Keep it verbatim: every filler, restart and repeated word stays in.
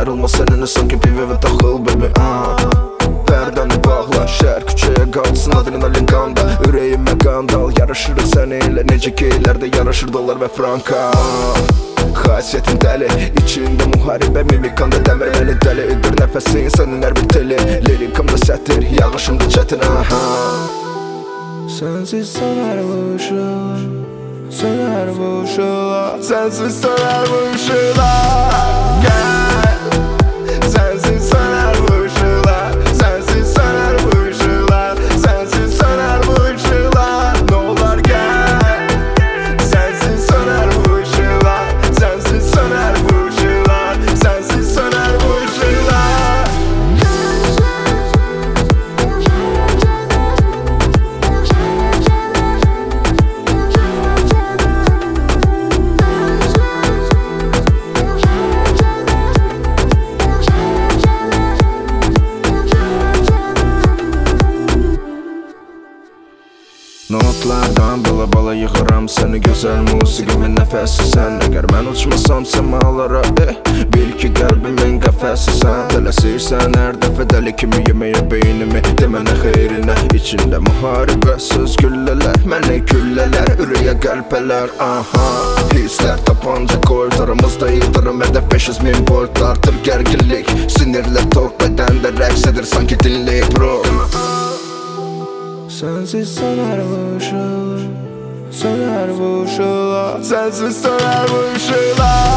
ayrılma seninle sanki bir eve takıl baby ah. Perdəni bağla, şəhər küçəyə qalsın adrenalin qanda, ürəyimə qandal. Yaraşırıq səninlə, necə ki ilərdə yaraşır dollar və franka. Xasiyyətin dəli, içində müharibə, mimikanda dəmir məni dəli edir. Nəfəsin sənin hər bir teli, lirikamda sətir, yağışımda çətin aha. Sensiz söner bu ışılar, söner bu ışılar, sensiz söner bu ışılar. Gel, sensiz söner bu ışılar, sensiz söner bu ışılar, sensiz söner bu ışılar. Ne olur gel, sensiz söner bu ışılar, sensiz söner bu ışılar, sensiz söner bu ışılar. Notlardan bala bala yığıram seni, gözəl musiqimin nəfəsi sən. Əgər mən uçmasam səmalara, eh, bil ki qəlbimin qəfəsi sən. Tələsirsən hər dəfə dəli kimi yeməyə beynimi, demənə xeyrinə. İçində müharibə, söz güllələr, məni küllələr, ürəyə qəlpələr aha. Hisslər tapanca koyt, aramızda yıldırım hədəf beş yüz min volt. Artır gərginlik, sinirlər tok, bədəndə rəqs edir sanki dinləyib bro. Sensiz söner bu ışılar, söner bu ışılar, sensiz söner bu ışılar.